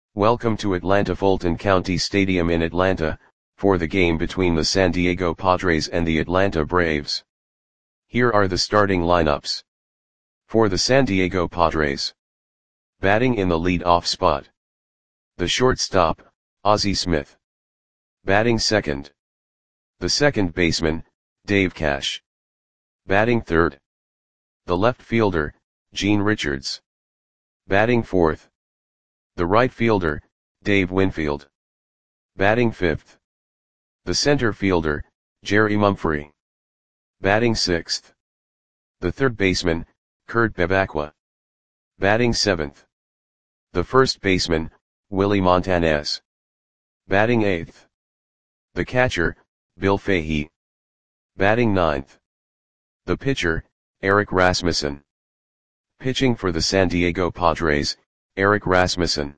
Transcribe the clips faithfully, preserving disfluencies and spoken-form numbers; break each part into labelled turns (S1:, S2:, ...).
S1: Welcome to Atlanta Fulton County Stadium in Atlanta, for the game between the San Diego Padres and the Atlanta Braves. Here are the starting lineups. For the San Diego Padres. Batting in the lead-off spot. The shortstop, Ozzie Smith. Batting second. The second baseman, Dave Cash. Batting third. The left fielder, Gene Richards. Batting fourth. The right fielder, Dave Winfield. Batting fifth. The center fielder, Jerry Mumphrey. Batting sixth. The third baseman, Kurt Bevacqua. Batting seventh. The first baseman, Willie Montanez. Batting eighth. The catcher, Bill Fahey. Batting ninth. The pitcher, Eric Rasmussen. Pitching for the San Diego Padres, Eric Rasmussen.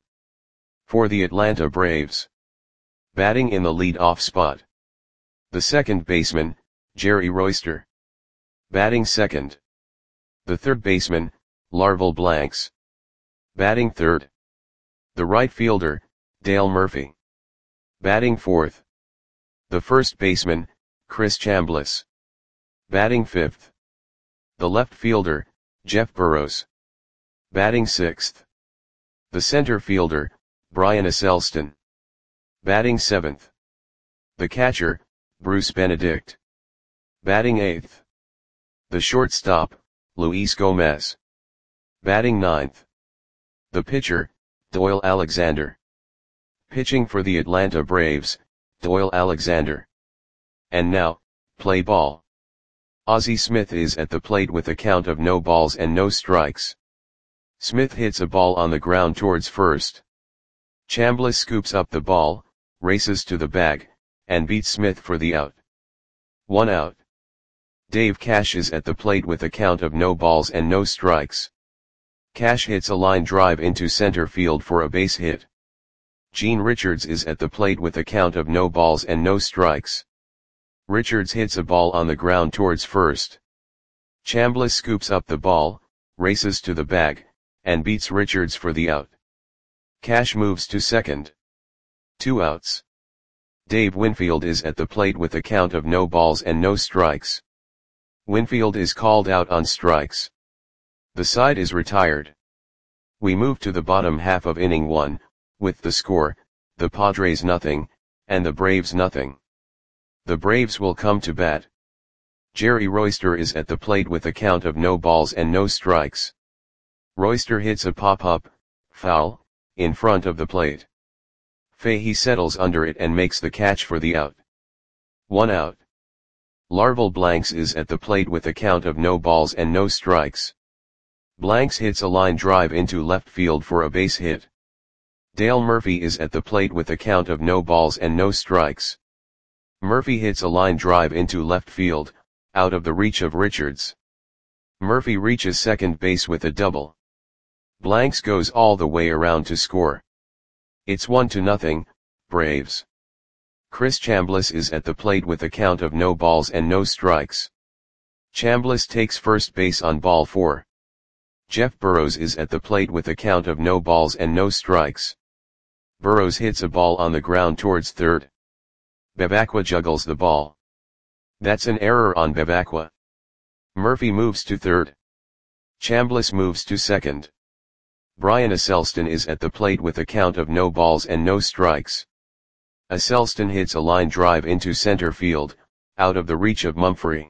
S1: For the Atlanta Braves. Batting in the lead-off spot. The second baseman, Jerry Royster. Batting second. The third baseman, Larval Blanks. Batting third. The right fielder, Dale Murphy. Batting fourth. The first baseman, Chris Chambliss. Batting fifth. The left fielder, Jeff Burroughs. Batting sixth. The center fielder, Brian Asselston. Batting seventh. The catcher, Bruce Benedict. Batting eighth. The shortstop, Luis Gomez. Batting ninth. The pitcher, Doyle Alexander. Pitching for the Atlanta Braves, Doyle Alexander. And now, play ball. Ozzie Smith is at the plate with a count of no balls and no strikes. Smith hits a ball on the ground towards first. Chambliss scoops up the ball, races to the bag, and beats Smith for the out. One out. Dave Cash is at the plate with a count of no balls and no strikes. Cash hits a line drive into center field for a base hit. Gene Richards is at the plate with a count of no balls and no strikes. Richards hits a ball on the ground towards first. Chambliss scoops up the ball, races to the bag, and beats Richards for the out. Cash moves to second. Two outs. Dave Winfield is at the plate with a count of no balls and no strikes. Winfield is called out on strikes. The side is retired. We move to the bottom half of inning one, with the score, the Padres nothing, and the Braves nothing. The Braves will come to bat. Jerry Royster is at the plate with a count of no balls and no strikes. Royster hits a pop-up, foul, in front of the plate. Fahey settles under it and makes the catch for the out. One out. Larval Blanks is at the plate with a count of no balls and no strikes. Blanks hits a line drive into left field for a base hit. Dale Murphy is at the plate with a count of no balls and no strikes. Murphy hits a line drive into left field, out of the reach of Richards. Murphy reaches second base with a double. Blanks goes all the way around to score. It's one to nothing, Braves. Chris Chambliss is at the plate with a count of no balls and no strikes. Chambliss takes first base on ball four. Jeff Burroughs is at the plate with a count of no balls and no strikes. Burroughs hits a ball on the ground towards third. Bevacqua juggles the ball. That's an error on Bevacqua. Murphy moves to third. Chambliss moves to second. Brian Asselston is at the plate with a count of no balls and no strikes. Asselston hits a line drive into center field, out of the reach of Mumphrey.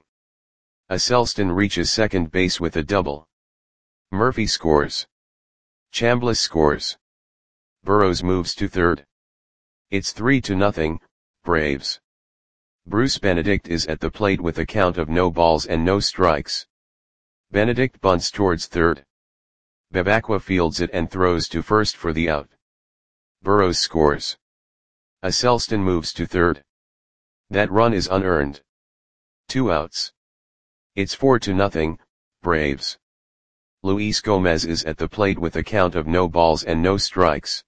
S1: Asselston reaches second base with a double. Murphy scores. Chambliss scores. Burroughs moves to third. It's three to nothing, Braves. Bruce Benedict is at the plate with a count of no balls and no strikes. Benedict bunts towards third. Bevacqua fields it and throws to first for the out. Burroughs scores. Asselston moves to third. That run is unearned. Two outs. It's four to nothing, Braves. Luis Gomez is at the plate with a count of no balls and no strikes.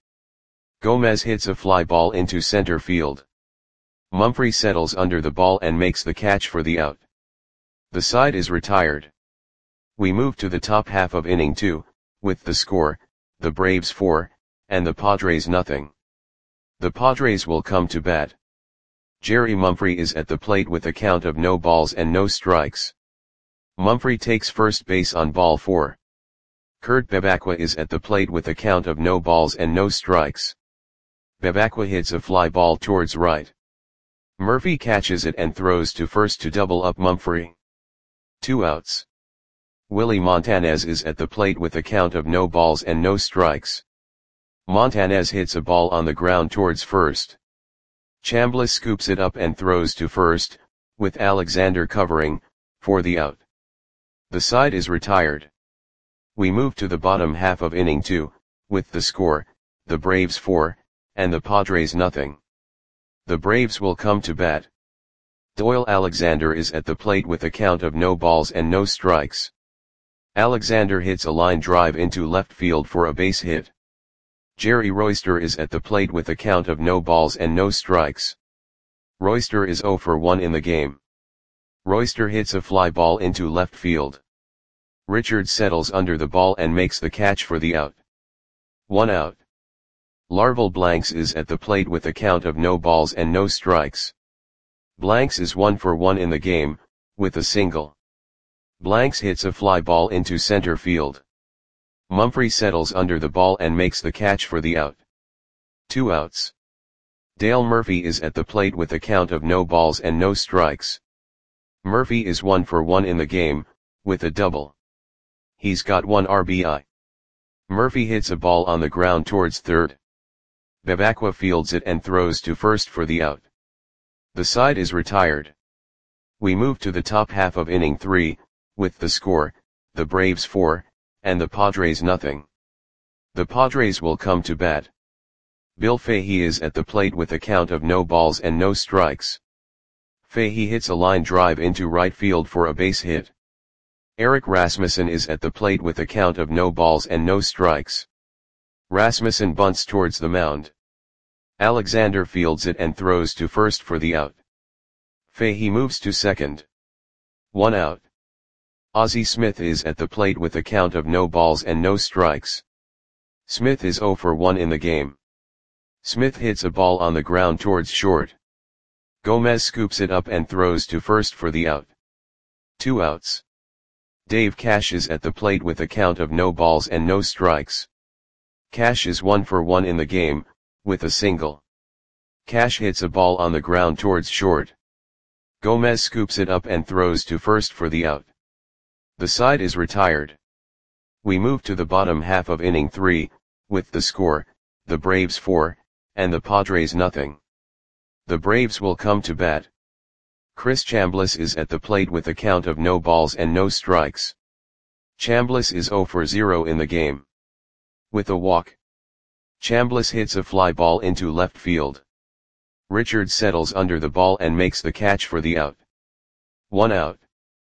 S1: Gomez hits a fly ball into center field. Mumphrey settles under the ball and makes the catch for the out. The side is retired. We move to the top half of inning two, with the score, the Braves four, and the Padres nothing. The Padres will come to bat. Jerry Mumphrey is at the plate with a count of no balls and no strikes. Mumphrey takes first base on ball four. Kurt Bebacqua is at the plate with a count of no balls and no strikes. Bebacqua hits a fly ball towards right. Murphy catches it and throws to first to double up Mumphrey. Two outs. Willie Montanez is at the plate with a count of no balls and no strikes. Montanez hits a ball on the ground towards first. Chambliss scoops it up and throws to first, with Alexander covering, for the out. The side is retired. We move to the bottom half of inning two, with the score, the Braves four, and the Padres nothing. The Braves will come to bat. Doyle Alexander is at the plate with a count of no balls and no strikes. Alexander hits a line drive into left field for a base hit. Jerry Royster is at the plate with a count of no balls and no strikes. Royster is oh for one in the game. Royster hits a fly ball into left field. Richards settles under the ball and makes the catch for the out. One out. Larval Blanks is at the plate with a count of no balls and no strikes. Blanks is one for one in the game, with a single. Blanks hits a fly ball into center field. Mumphrey settles under the ball and makes the catch for the out. Two outs. Dale Murphy is at the plate with a count of no balls and no strikes. Murphy is one for one in the game, with a double. He's got one R B I. Murphy hits a ball on the ground towards third. Bebacqua fields it and throws to first for the out. The side is retired. We move to the top half of inning three, with the score, the Braves four, and the Padres nothing. The Padres will come to bat. Bill Fahey is at the plate with a count of no balls and no strikes. Fahey hits a line drive into right field for a base hit. Eric Rasmussen is at the plate with a count of no balls and no strikes. Rasmussen bunts towards the mound. Alexander fields it and throws to first for the out. Fahey moves to second. One out. Ozzie Smith is at the plate with a count of no balls and no strikes. Smith is oh for one in the game. Smith hits a ball on the ground towards short. Gomez scoops it up and throws to first for the out. Two outs. Dave Cash is at the plate with a count of no balls and no strikes. Cash is one for one in the game, with a single. Cash hits a ball on the ground towards short. Gomez scoops it up and throws to first for the out. The side is retired. We move to the bottom half of inning three, with the score, the Braves four, and the Padres nothing. The Braves will come to bat. Chris Chambliss is at the plate with a count of no balls and no strikes. Chambliss is oh for zero in the game. With a walk. Chambliss hits a fly ball into left field. Richards settles under the ball and makes the catch for the out. One out.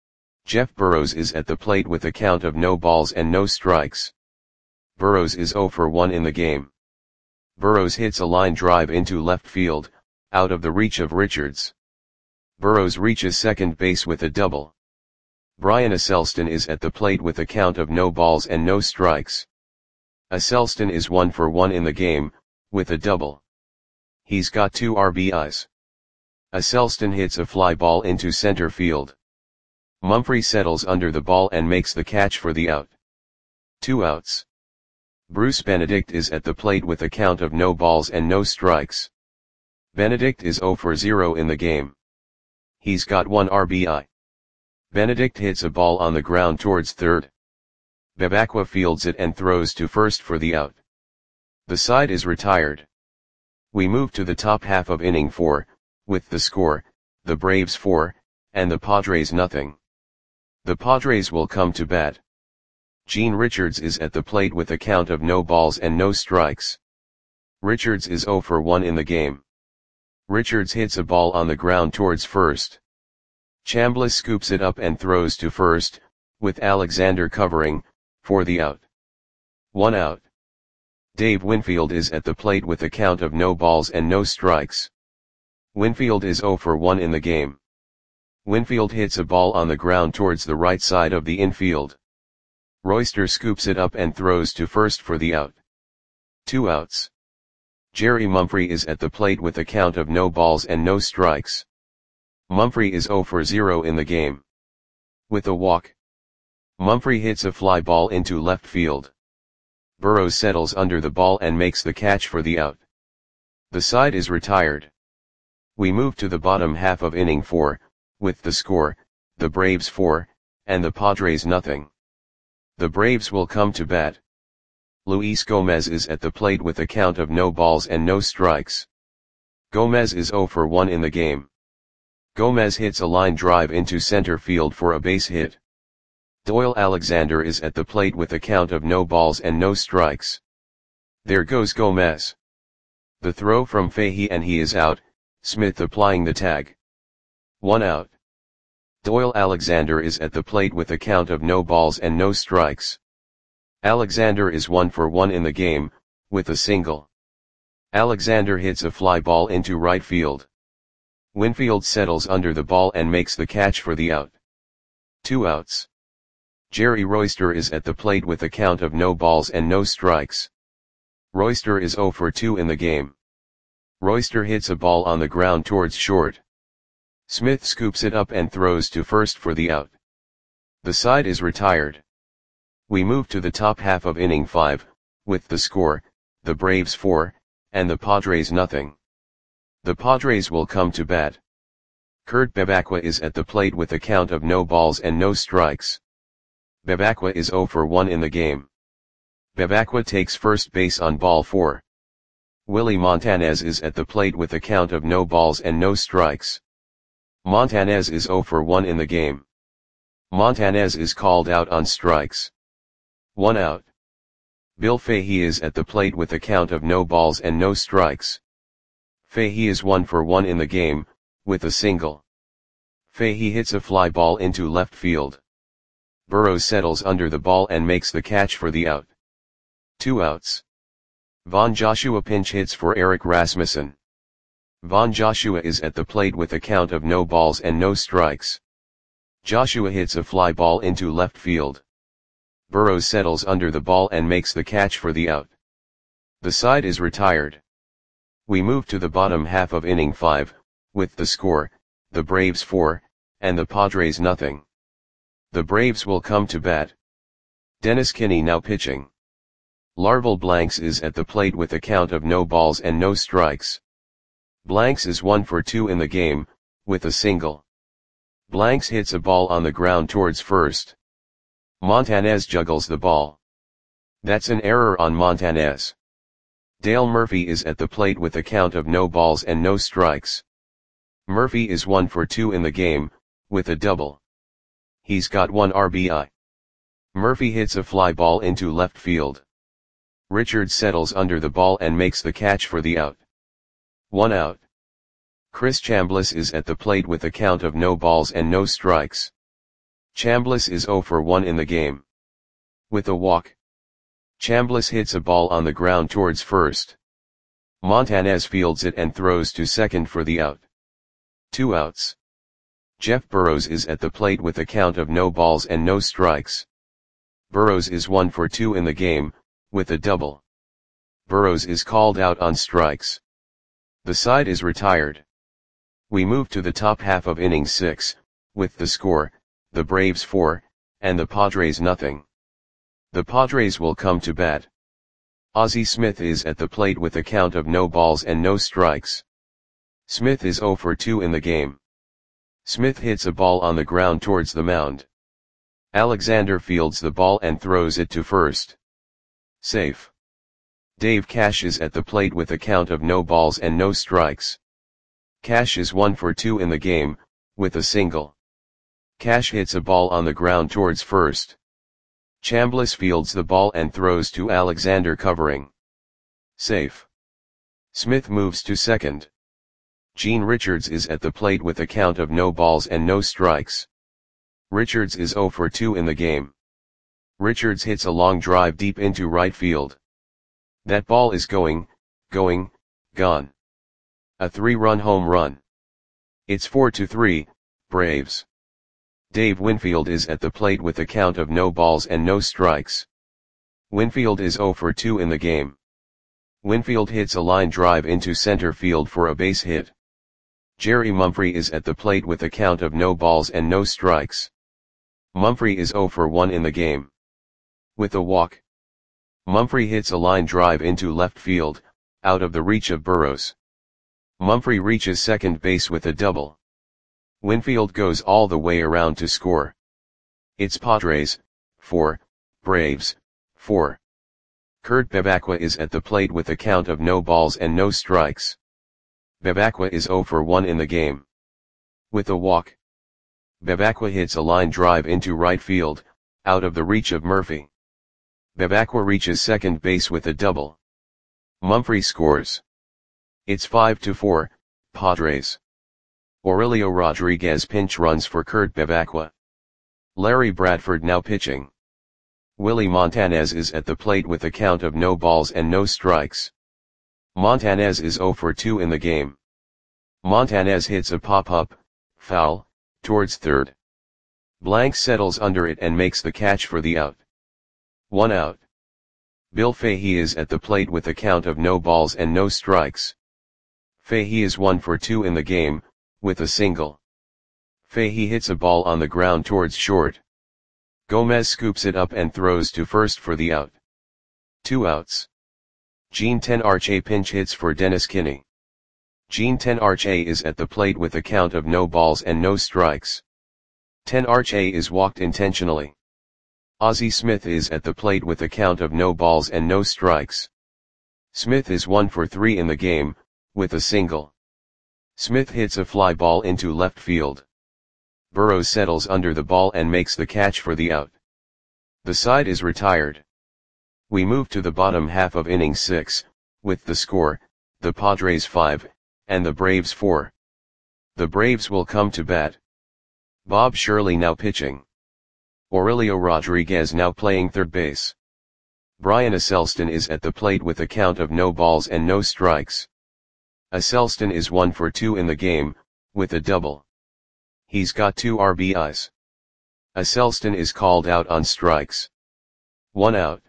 S1: Jeff Burrows is at the plate with a count of no balls and no strikes. Burrows is oh for one in the game. Burrows hits a line drive into left field, out of the reach of Richards. Burrows reaches second base with a double. Brian Asselston is at the plate with a count of no balls and no strikes. Asselston is one for one in the game, with a double. He's got two R B Is. Asselston hits a fly ball into center field. Mumphrey settles under the ball and makes the catch for the out. Two outs. Bruce Benedict is at the plate with a count of no balls and no strikes. Benedict is oh for zero in the game. He's got one R B I. Benedict hits a ball on the ground towards third. Bebacqua fields it and throws to first for the out. The side is retired. We move to the top half of inning four, with the score, the Braves four, and the Padres nothing. The Padres will come to bat. Gene Richards is at the plate with a count of no balls and no strikes. Richards is oh for one in the game. Richards hits a ball on the ground towards first. Chambliss scoops it up and throws to first, with Alexander covering, for the out. One out. Dave Winfield is at the plate with a count of no balls and no strikes. Winfield is oh for one in the game. Winfield hits a ball on the ground towards the right side of the infield. Royster scoops it up and throws to first for the out. Two outs. Jerry Mumphrey is at the plate with a count of no balls and no strikes. Mumphrey is zero for zero in the game. With a walk, Mumphrey hits a fly ball into left field. Burrows settles under the ball and makes the catch for the out. The side is retired. We move to the bottom half of inning four, with the score, the Braves four, and the Padres nothing. The Braves will come to bat. Luis Gomez is at the plate with a count of no balls and no strikes. Gomez is zero for one in the game. Gomez hits a line drive into center field for a base hit. Doyle Alexander is at the plate with a count of no balls and no strikes. There goes Gomez. The throw from Fahey and he is out, Smith applying the tag. One out. Doyle Alexander is at the plate with a count of no balls and no strikes. Alexander is one for one in the game, with a single. Alexander hits a fly ball into right field. Winfield settles under the ball and makes the catch for the out. Two outs. Jerry Royster is at the plate with a count of no balls and no strikes. Royster is zero for two in the game. Royster hits a ball on the ground towards short. Smith scoops it up and throws to first for the out. The side is retired. We move to the top half of inning five, with the score, the Braves four, and the Padres nothing. The Padres will come to bat. Kurt Bevacqua is at the plate with a count of no balls and no strikes. Bevacqua is zero for one in the game. Bevacqua takes first base on ball four. Willie Montanez is at the plate with a count of no balls and no strikes. Montanez is zero for one in the game. Montanez is called out on strikes. One out. Bill Fahey is at the plate with a count of no balls and no strikes. Fahey is one for one in the game, with a single. Fahey hits a fly ball into left field. Burrows settles under the ball and makes the catch for the out. Two outs. Von Joshua pinch hits for Eric Rasmussen. Von Joshua is at the plate with a count of no balls and no strikes. Joshua hits a fly ball into left field. Burrows settles under the ball and makes the catch for the out. The side is retired. We move to the bottom half of inning five, with the score, the Braves four, and the Padres nothing. The Braves will come to bat. Dennis Kinney now pitching. Larval Blanks is at the plate with a count of no balls and no strikes. Blanks is one for two in the game, with a single. Blanks hits a ball on the ground towards first. Montanez juggles the ball. That's an error on Montanez. Dale Murphy is at the plate with a count of no balls and no strikes. Murphy is one for two in the game, with a double. He's got one R B I. Murphy hits a fly ball into left field. Richards settles under the ball and makes the catch for the out. One out. Chris Chambliss is at the plate with a count of no balls and no strikes. Chambliss is zero for one in the game. With a walk, Chambliss hits a ball on the ground towards first. Montanez fields it and throws to second for the out. Two outs. Jeff Burrows is at the plate with a count of no balls and no strikes. Burrows is one for two in the game, with a double. Burrows is called out on strikes. The side is retired. We move to the top half of inning six, with the score, the Braves four, and the Padres nothing. The Padres will come to bat. Ozzie Smith is at the plate with a count of no balls and no strikes. Smith is zero for two in the game. Smith hits a ball on the ground towards the mound. Alexander fields the ball and throws it to first. Safe. Dave Cash is at the plate with a count of no balls and no strikes. Cash is one for two in the game, with a single. Cash hits a ball on the ground towards first. Chambliss fields the ball and throws to Alexander covering. Safe. Smith moves to second. Gene Richards is at the plate with a count of no balls and no strikes. Richards is zero for two in the game. Richards hits a long drive deep into right field. That ball is going, going, gone. A three-run home run. It's four to three, Braves. Dave Winfield is at the plate with a count of no balls and no strikes. Winfield is zero for two in the game. Winfield hits a line drive into center field for a base hit. Jerry Mumphrey is at the plate with a count of no balls and no strikes. Mumphrey is zero for one in the game. With a walk, Mumphrey hits a line drive into left field, out of the reach of Burrows. Mumphrey reaches second base with a double. Winfield goes all the way around to score. It's Padres, four, Braves, four. Kurt Bevacqua is at the plate with a count of no balls and no strikes. Bevacqua is zero for one in the game. With a walk, Bevacqua hits a line drive into right field, out of the reach of Murphy. Bevacqua reaches second base with a double. Mumphrey scores. It's five to four, Padres. Aurelio Rodriguez pinch runs for Kurt Bevacqua. Larry Bradford now pitching. Willie Montanez is at the plate with a count of no balls and no strikes. Montanez is zero for two in the game. Montanez hits a pop-up, foul, towards third. Blank settles under it and makes the catch for the out. One out. Bill Fahey is at the plate with a count of no balls and no strikes. Fahey is one for two in the game, with a single. Fahey hits a ball on the ground towards short. Gomez scoops it up and throws to first for the out. Two outs. Gene Tenarche pinch hits for Dennis Kinney. Gene Tenarche is at the plate with a count of no balls and no strikes. Tenarche is walked intentionally. Ozzie Smith is at the plate with a count of no balls and no strikes. Smith is one for three in the game, with a single. Smith hits a fly ball into left field. Burrows settles under the ball and makes the catch for the out. The side is retired. We move to the bottom half of inning six, with the score, the Padres five, and the Braves four. The Braves will come to bat. Bob Shirley now pitching. Aurelio Rodriguez now playing third base. Brian Acelston is at the plate with a count of no balls and no strikes. Acelston is one for two in the game, with a double. He's got two R B Is. Acelston is called out on strikes. One out.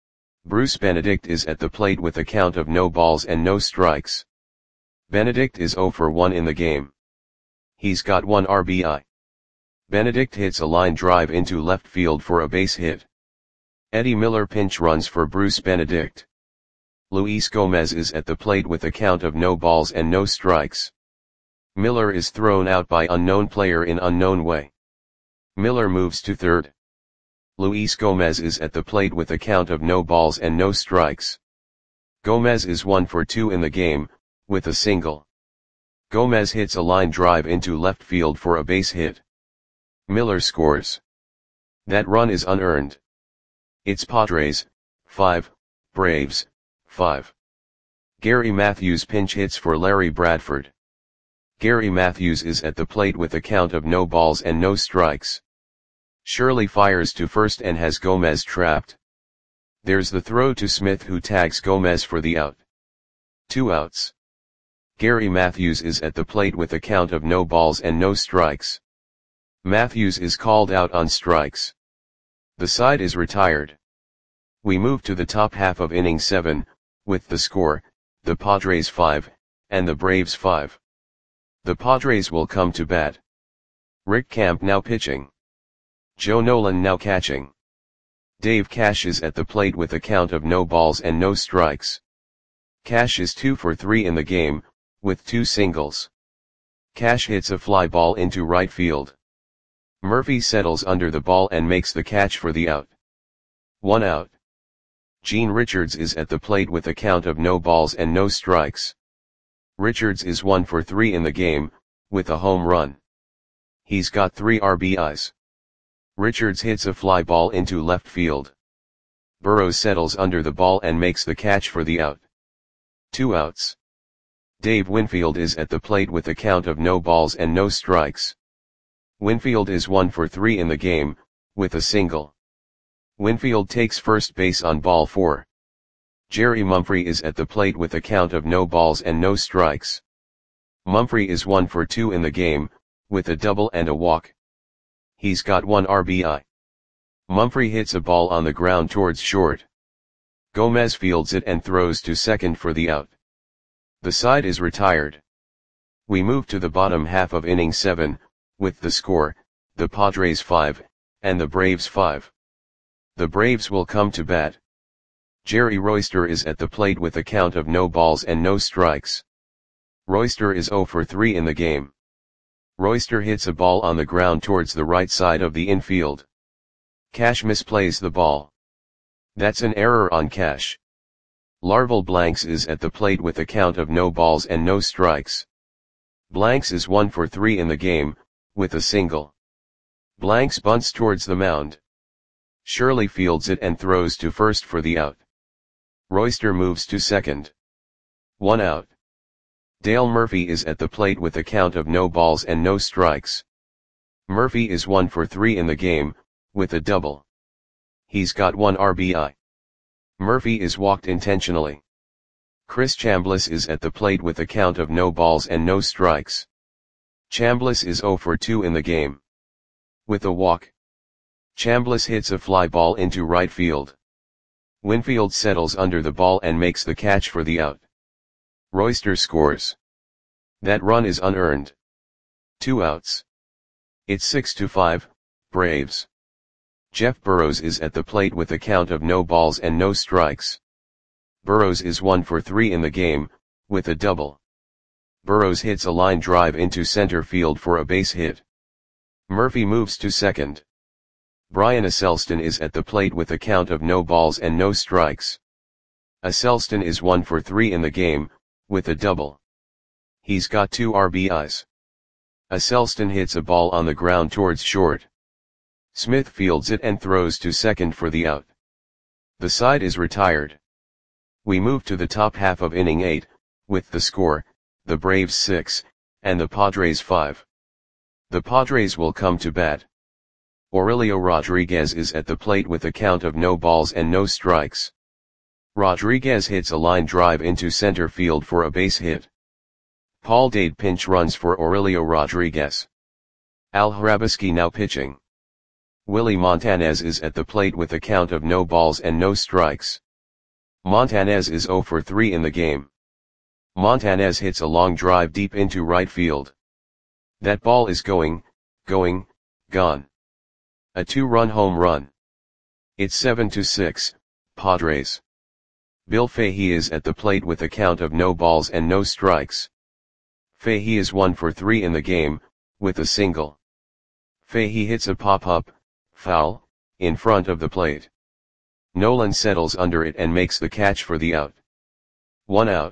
S1: Bruce Benedict is at the plate with a count of no balls and no strikes. Benedict is zero for one in the game. He's got one R B I. Benedict hits a line drive into left field for a base hit. Eddie Miller pinch runs for Bruce Benedict. Luis Gomez is at the plate with a count of no balls and no strikes. Miller is thrown out by unknown player in unknown way. Miller moves to third. Luis Gomez is at the plate with a count of no balls and no strikes. Gomez is one for two in the game, with a single. Gomez hits a line drive into left field for a base hit. Miller scores. That run is unearned. It's Padres, five, Braves, five. Gary Matthews pinch hits for Larry Bradford. Gary Matthews is at the plate with a count of no balls and no strikes. Shirley fires to first and has Gomez trapped. There's the throw to Smith who tags Gomez for the out. Two outs. Gary Matthews is at the plate with a count of no balls and no strikes. Matthews is called out on strikes. The side is retired. We move to the top half of inning seven, with the score, the Padres five, and the Braves five. The Padres will come to bat. Rick Camp now pitching. Joe Nolan now catching. Dave Cash is at the plate with a count of no balls and no strikes. Cash is two for three in the game, with two singles. Cash hits a fly ball into right field. Murphy settles under the ball and makes the catch for the out. One out. Gene Richards is at the plate with a count of no balls and no strikes. Richards is one for three in the game, with a home run. He's got three R B Is. Richards hits a fly ball into left field. Burrows settles under the ball and makes the catch for the out. Two outs. Dave Winfield is at the plate with a count of no balls and no strikes. Winfield is one for three in the game, with a single. Winfield takes first base on ball four. Jerry Mumphrey is at the plate with a count of no balls and no strikes. Mumphrey is one for two in the game, with a double and a walk. He's got one R B I. Mumphrey hits a ball on the ground towards short. Gomez fields it and throws to second for the out. The side is retired. We move to the bottom half of inning seven, with the score, the Padres five, and the Braves five. The Braves will come to bat. Jerry Royster is at the plate with a count of no balls and no strikes. Royster is zero for three in the game. Royster hits a ball on the ground towards the right side of the infield. Cash misplays the ball. That's an error on Cash. Larval Blanks is at the plate with a count of no balls and no strikes. Blanks is one for three in the game, with a single. Blanks bunts towards the mound. Shirley fields it and throws to first for the out. Royster moves to second. One out. Dale Murphy is at the plate with a count of no balls and no strikes. Murphy is one for three in the game, with a double. He's got one R B I. Murphy is walked intentionally. Chris Chambliss is at the plate with a count of no balls and no strikes. Chambliss is zero for two in the game. With a walk. Chambliss hits a fly ball into right field. Winfield settles under the ball and makes the catch for the out. Royster scores. That run is unearned. Two outs. It's six to five, Braves. Jeff Burrows is at the plate with a count of no balls and no strikes. Burrows is one for three in the game, with a double. Burrows hits a line drive into center field for a base hit. Murphy moves to second. Brian Aselston is at the plate with a count of no balls and no strikes. Aselston is one for three in the game, with a double. He's got two R B Is. Aselston hits a ball on the ground towards short. Smith fields it and throws to second for the out. The side is retired. We move to the top half of inning eight, with the score, the Braves six, and the Padres five. The Padres will come to bat. Aurelio Rodriguez is at the plate with a count of no balls and no strikes. Rodriguez hits a line drive into center field for a base hit. Paul Dade pinch runs for Aurelio Rodriguez. Al Hrabosky now pitching. Willie Montanez is at the plate with a count of no balls and no strikes. Montanez is zero for three in the game. Montanez hits a long drive deep into right field. That ball is going, going, gone. A two-run home run. It's seven to six, Padres. Bill Fahey is at the plate with a count of no balls and no strikes. Fahey is one for three in the game, with a single. Fahey hits a pop-up, foul, in front of the plate. Nolan settles under it and makes the catch for the out. One out.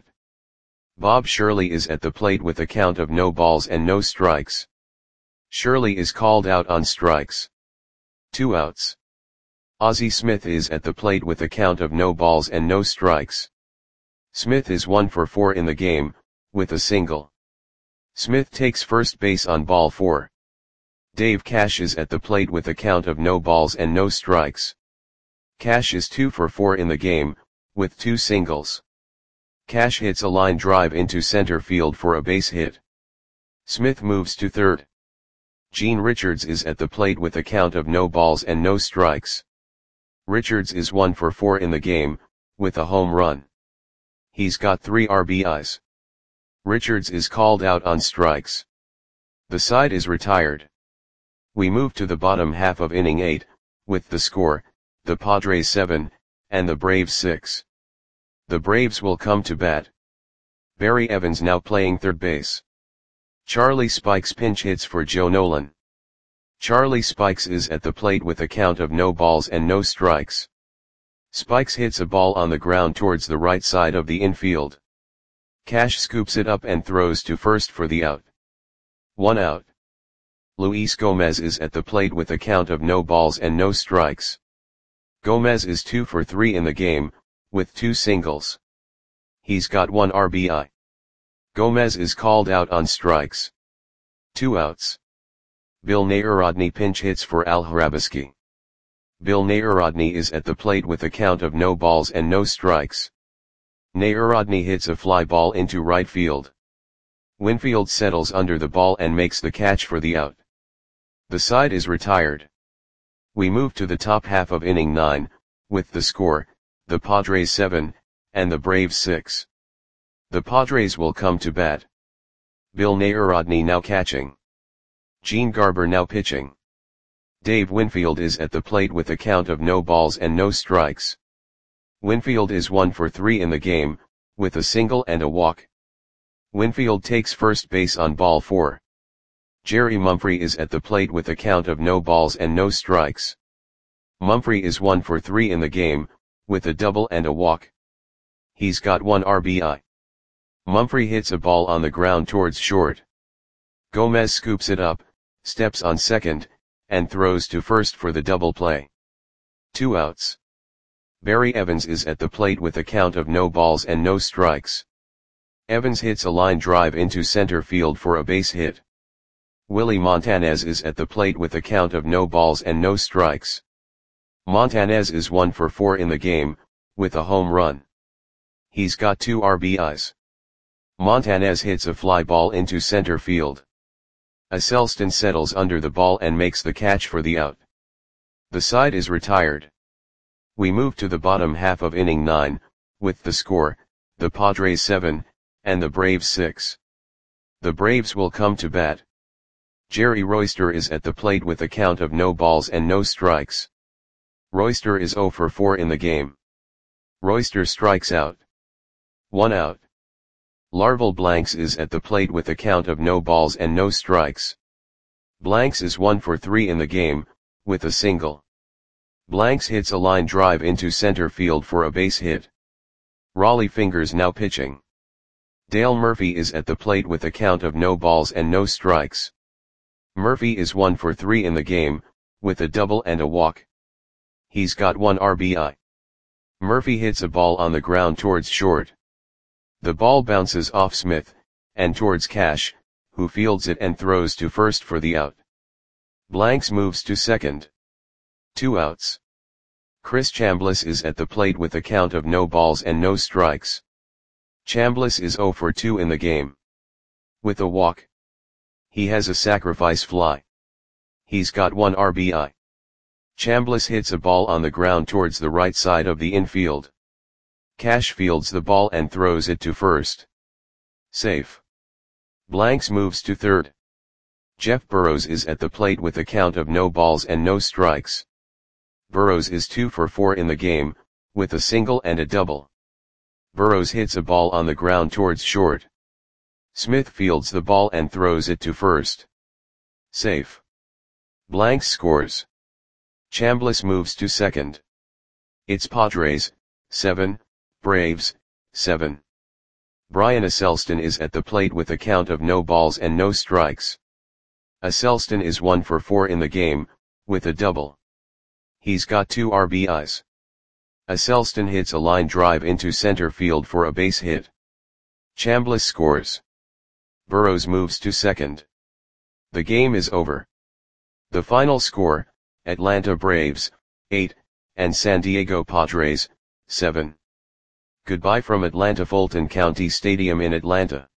S1: Bob Shirley is at the plate with a count of no balls and no strikes. Shirley is called out on strikes. Two outs. Ozzie Smith is at the plate with a count of no balls and no strikes. Smith is one for four in the game, with a single. Smith takes first base on ball four. Dave Cash is at the plate with a count of no balls and no strikes. Cash is two for four in the game, with two singles. Cash hits a line drive into center field for a base hit. Smith moves to third. Gene Richards is at the plate with a count of no balls and no strikes. Richards is one for four in the game, with a home run. He's got three R B Is. Richards is called out on strikes. The side is retired. We move to the bottom half of inning eight, with the score, the Padres seven, and the Braves six. The Braves will come to bat. Barry Evans now playing third base. Charlie Spikes pinch hits for Joe Nolan. Charlie Spikes is at the plate with a count of no balls and no strikes. Spikes hits a ball on the ground towards the right side of the infield. Cash scoops it up and throws to first for the out. One out. Luis Gomez is at the plate with a count of no balls and no strikes. Gomez is two for three in the game, with two singles. He's got one R B I. Gomez is called out on strikes. Two outs. Bill Narodny pinch hits for Al Hrabosky. Bill Narodny is at the plate with a count of no balls and no strikes. Narodny hits a fly ball into right field. Winfield settles under the ball and makes the catch for the out. The side is retired. We move to the top half of inning nine, with the score, the Padres seven, and the Braves six. The Padres will come to bat. Bill Narodny now catching. Gene Garber now pitching. Dave Winfield is at the plate with a count of no balls and no strikes. Winfield is one for three in the game, with a single and a walk. Winfield takes first base on ball four. Jerry Mumphrey is at the plate with a count of no balls and no strikes. Mumphrey is one for three in the game, with a double and a walk. He's got one R B I. Mumphrey hits a ball on the ground towards short. Gomez scoops it up, steps on second, and throws to first for the double play. Two outs. Barry Evans is at the plate with a count of no balls and no strikes. Evans hits a line drive into center field for a base hit. Willie Montanez is at the plate with a count of no balls and no strikes. Montanez is one for four in the game, with a home run. He's got two R B Is. Montanez hits a fly ball into center field. Asselston settles under the ball and makes the catch for the out. The side is retired. We move to the bottom half of inning nine, with the score, the Padres seven, and the Braves six. The Braves will come to bat. Jerry Royster is at the plate with a count of no balls and no strikes. Royster is zero for four in the game. Royster strikes out. One out. Larval Blanks is at the plate with a count of no balls and no strikes. Blanks is one for three in the game, with a single. Blanks hits a line drive into center field for a base hit. Raleigh Fingers now pitching. Dale Murphy is at the plate with a count of no balls and no strikes. Murphy is one for three in the game, with a double and a walk. He's got one R B I. Murphy hits a ball on the ground towards short. The ball bounces off Smith, and towards Cash, who fields it and throws to first for the out. Blanks moves to second. Two outs. Chris Chambliss is at the plate with a count of no balls and no strikes. Chambliss is zero for two in the game. With a walk. He has a sacrifice fly. He's got one R B I. Chambliss hits a ball on the ground towards the right side of the infield. Cash fields the ball and throws it to first. Safe. Blanks moves to third. Jeff Burrows is at the plate with a count of no balls and no strikes. Burrows is two for four in the game, with a single and a double. Burrows hits a ball on the ground towards short. Smith fields the ball and throws it to first. Safe. Blanks scores. Chambliss moves to second. It's Padres, seven, Braves, seven. Brian Asselston is at the plate with a count of no balls and no strikes. Asselston is one for four in the game, with a double. He's got two R B Is. Asselston hits a line drive into center field for a base hit. Chambliss scores. Burrows moves to second. The game is over. The final score, Atlanta Braves, eight, and San Diego Padres, seven. Goodbye from Atlanta Fulton County Stadium in Atlanta.